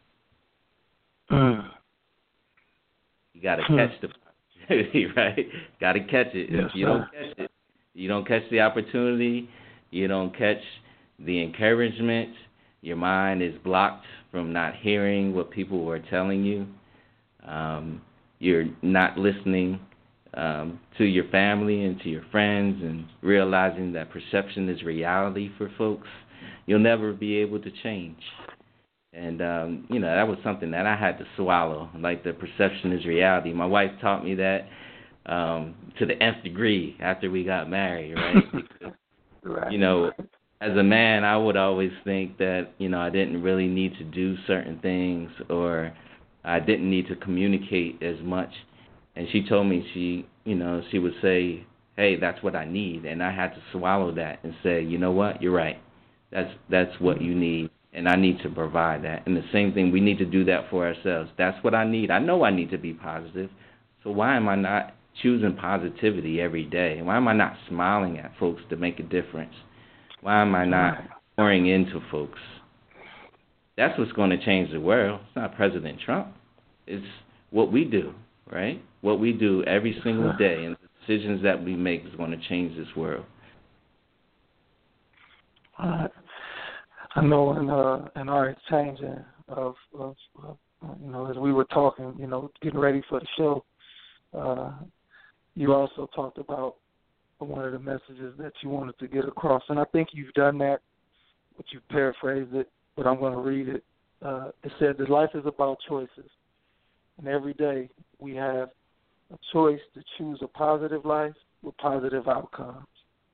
Mm. You got to catch the opportunity, right? Got to catch it. Yes, if you sir. don't catch it, you don't catch the opportunity, you don't catch the encouragement, your mind is blocked from not hearing what people are telling you, um, you're not listening um, to your family and to your friends, and realizing that perception is reality for folks, you'll never be able to change. And, um, you know, that was something that I had to swallow, like the perception is reality. My wife taught me that um, to the nth degree after we got married, right? Because, right. you know, as a man, I would always think that, you know, I didn't really need to do certain things, or I didn't need to communicate as much. And she told me, she, you know, she would say, hey, that's what I need. And I had to swallow that and say, you know what, you're right. That's that's what you need, and I need to provide that. And the same thing, we need to do that for ourselves. That's what I need. I know I need to be positive. So why am I not choosing positivity every day? Why am I not smiling at folks to make a difference? Why am I not pouring into folks? That's what's going to change the world. It's not President Trump. It's what we do, right? What we do every single day, and the decisions that we make is going to change this world. Uh, I know in uh, in our exchanging of, of, of, you know, as we were talking, you know, getting ready for the show, uh, you also talked about one of the messages that you wanted to get across, and I think you've done that, but you paraphrased it, but I'm going to read it. Uh, it said that life is about choices, and every day we have a choice to choose a positive life with positive outcomes.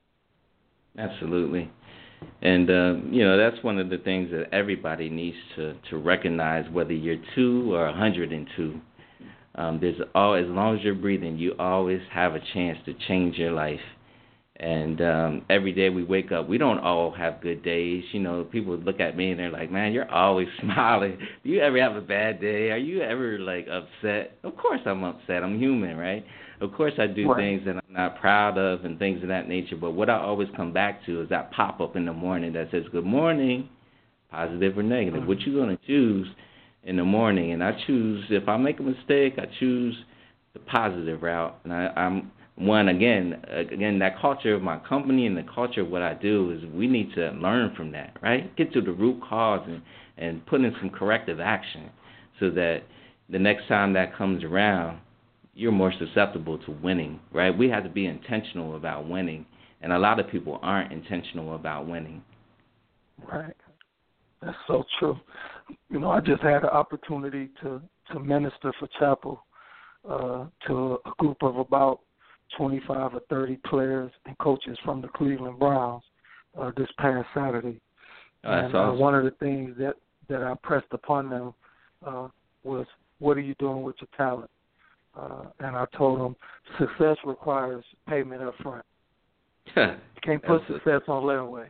Absolutely. And, uh, you know, that's one of the things that everybody needs to, to recognize, whether you're two or one hundred two. Um, there's all, as long as you're breathing, you always have a chance to change your life. And um, every day we wake up, we don't all have good days. You know, people look at me and they're like, man, you're always smiling. Do you ever have a bad day? Are you ever, like, upset? Of course I'm upset. I'm human, right? Of course I do right. things that I'm not proud of and things of that nature. But what I always come back to is that pop-up in the morning that says, good morning, positive or negative. Mm-hmm. What you going to choose in the morning? And I choose, if I make a mistake, I choose the positive route. And I, I'm... One, again, again, that culture of my company and the culture of what I do is we need to learn from that, right? Get to the root cause and, and put in some corrective action so that the next time that comes around, you're more susceptible to winning, right? We have to be intentional about winning, and a lot of people aren't intentional about winning. Right. That's so true. You know, I just had an opportunity to, to minister for chapel uh, to a group of about twenty-five or thirty players and coaches from the Cleveland Browns uh, this past Saturday. Oh, that's and awesome. uh, one of the things that, that I pressed upon them uh, was, what are you doing with your talent? Uh, and I told them success requires payment up front. You can't put success on layaway.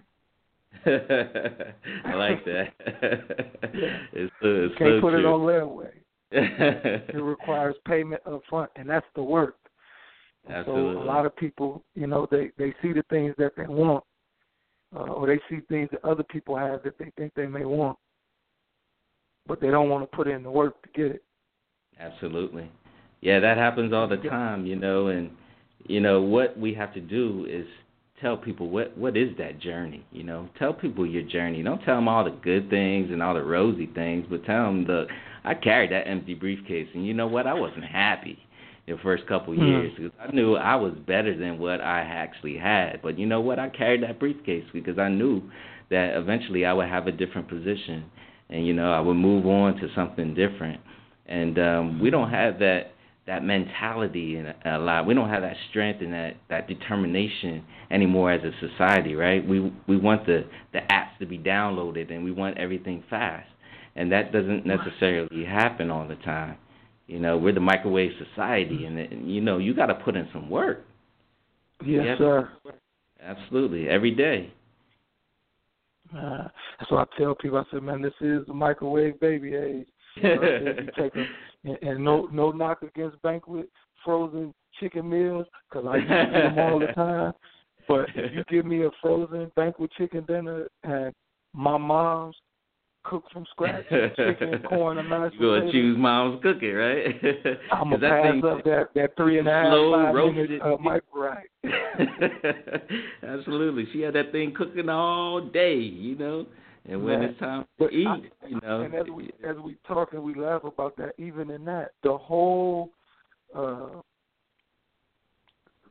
I like that. yeah. It's so, it's you can't so put true. it on layaway. It requires payment up front, and that's the work. Absolutely. So a lot of people, you know, they, they see the things that they want, uh, or they see things that other people have that they think they may want, but they don't want to put in the work to get it. Absolutely. Yeah, that happens all the time, you know, and, you know, what we have to do is tell people what, what is that journey, you know. Tell people your journey. Don't tell them all the good things and all the rosy things, but tell them, look, I carried that empty briefcase, and you know what, I wasn't happy the first couple of years because I knew I was better than what I actually had. But you know what? I carried that briefcase because I knew that eventually I would have a different position and, you know, I would move on to something different. And um, we don't have that that mentality in a lot. We don't have that strength and that, that determination anymore as a society, right? We we want the, the apps to be downloaded and we want everything fast. And that doesn't necessarily happen all the time. You know, we're the microwave society, and, and you know, you got to put in some work. Yes, sir. Absolutely, every day. Uh, that's what I tell people. I said, man, this is the microwave baby age. You know, you take a, and, and no no knock against Banquet frozen chicken meals, because I used to eat them all the time. But if you give me a frozen Banquet chicken dinner and my mom's cooked from scratch, chicken, corn, and mashed potatoes. You're going to choose mom's cooking, right? I'm going to pass up that, that three and a half, slow, five roasted. minutes of my right. Absolutely. She had that thing cooking all day, you know, and when Man, it's time to but eat, I, you know. And as we, as we talk and we laugh about that, even in that, the whole uh,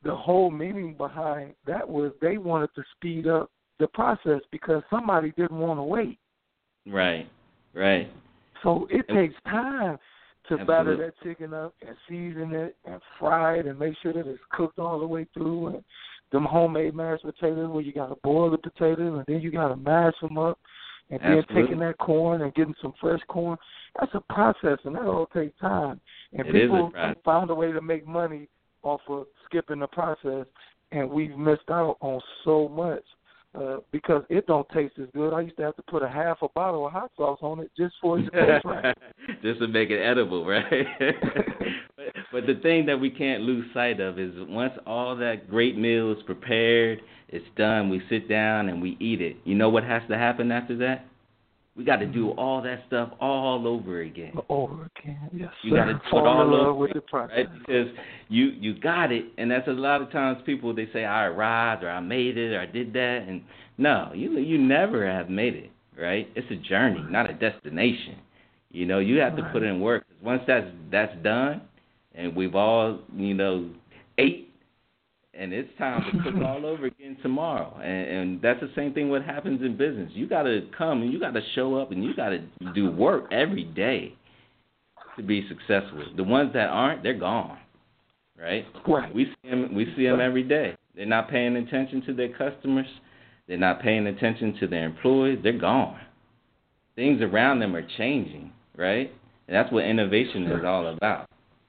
the whole meaning behind that was they wanted to speed up the process because somebody didn't want to wait. Right, right. So it takes time to Absolutely. batter that chicken up and season it and fry it and make sure that it's cooked all the way through. And them homemade mashed potatoes where you got to boil the potatoes and then you got to mash them up. And then Absolutely. taking that corn and getting some fresh corn, that's a process, and that all takes time. And It people is a process. found a way to make money off of skipping the process, and we've missed out on so much uh, because it don't taste as good. I used to have to put a half a bottle of hot sauce on it just for it to taste right. Just to make it edible, right? but, but the thing that we can't lose sight of is once all that great meal is prepared, it's done, we sit down and we eat it. You know what has to happen after that? We got to do all that stuff all over again. Over again, yes. You got to do it fall all in love over with the again, process, right? Because you you got it, and that's a lot of times people they say I arrived or I made it or I did that, and no, you you never have made it, right? It's a journey, not a destination. You know, you have to put in work. Once that's that's done, and we've all you know ate. And it's time to cook all over again tomorrow. And, and that's the same thing what happens in business. You got to come and you got to show up and you got to do work every day to be successful. The ones that aren't, they're gone, right? Right. We see them, we see them every day. They're not paying attention to their customers. They're not paying attention to their employees. They're gone. Things around them are changing, right? And that's what innovation is all about.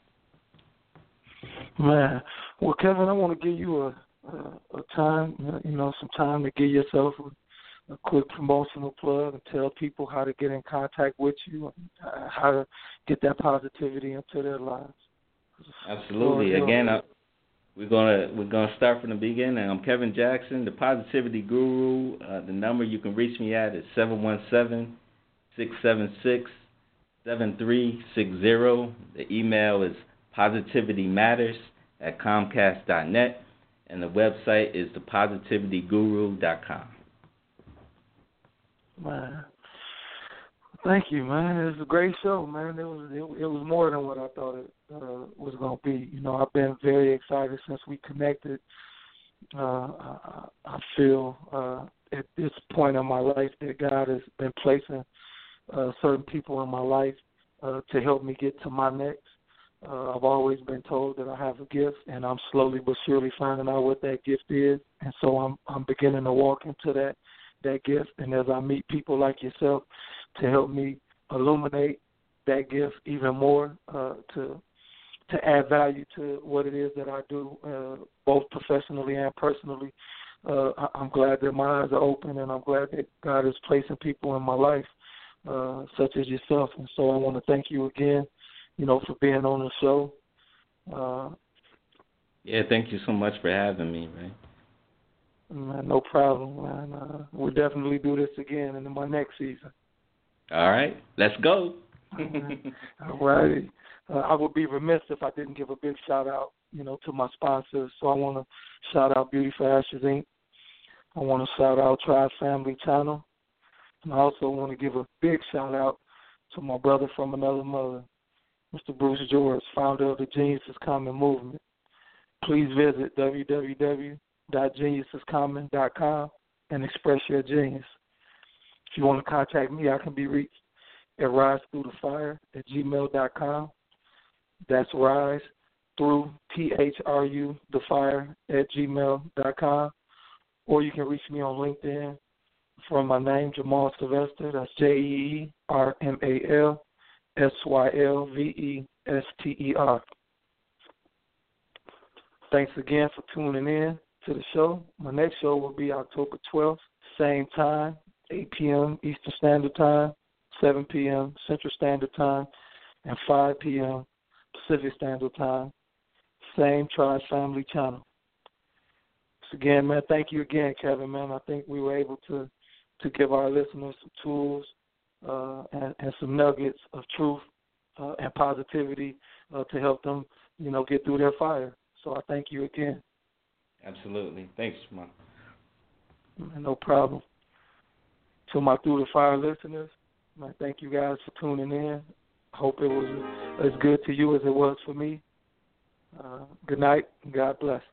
Man, well, Kevin, I want to give you a, a, a time, you know, some time to give yourself a, a quick promotional plug and tell people how to get in contact with you and uh, how to get that positivity into their lives. Absolutely. Again, I, we're gonna we're gonna start from the beginning. I'm Kevin Jackson, the Positivity Guru. Uh, the number you can reach me at is seven one seven, six seven six, seven three six zero. The email is positivitymatters at comcast dot net, and the website is the positivity guru dot com. Man, thank you, man. It was a great show, man. It was it, it was more than what I thought it uh, was going to be. You know, I've been very excited since we connected. Uh, I, I feel uh, at this point in my life that God has been placing uh, certain people in my life uh, to help me get to my next. Uh, I've always been told that I have a gift, and I'm slowly but surely finding out what that gift is. And so I'm I'm beginning to walk into that that gift. And as I meet people like yourself to help me illuminate that gift even more, uh, to to add value to what it is that I do, uh, both professionally and personally, uh, I, I'm glad that my eyes are open, and I'm glad that God is placing people in my life, uh, such as yourself. And so I want to thank you again, you know, for being on the show. Uh, yeah, thank you so much for having me, right? Man, no problem, man. Uh, we'll definitely do this again in my next season. All right, let's go. All righty. Uh, I would be remiss if I didn't give a big shout-out, you know, to my sponsors. So I want to shout out Beautiful Ashes, Incorporated. I want to shout out Tribe Family Channel. And I also want to give a big shout-out to my brother from another mother, Mister Bruce George, founder of the Geniuses Common Movement. Please visit w w w dot geniuses common dot com and express your genius. If you want to contact me, I can be reached at rise through the fire at gmail dot com. That's rise through, T H R U, the fire at gmail dot com. Or you can reach me on LinkedIn from my name, Jamal Sylvester. That's J E E R M A L S Y L V E S T E R. Thanks again for tuning in to the show. My next show will be October twelfth, same time, eight p.m. Eastern Standard Time, seven p.m. Central Standard Time, and five p.m. Pacific Standard Time. Same Tribe Family Channel. So again, man, thank you again, Kevin, man. I think we were able to, to give our listeners some tools uh, and, and some nuggets of truth uh, and positivity uh, to help them, you know, get through their fire. So I thank you again. Absolutely. Thanks, Jamal. No problem. To my Through the Fire listeners, I thank you guys for tuning in. I hope it was as good to you as it was for me. Uh, good night, and God bless.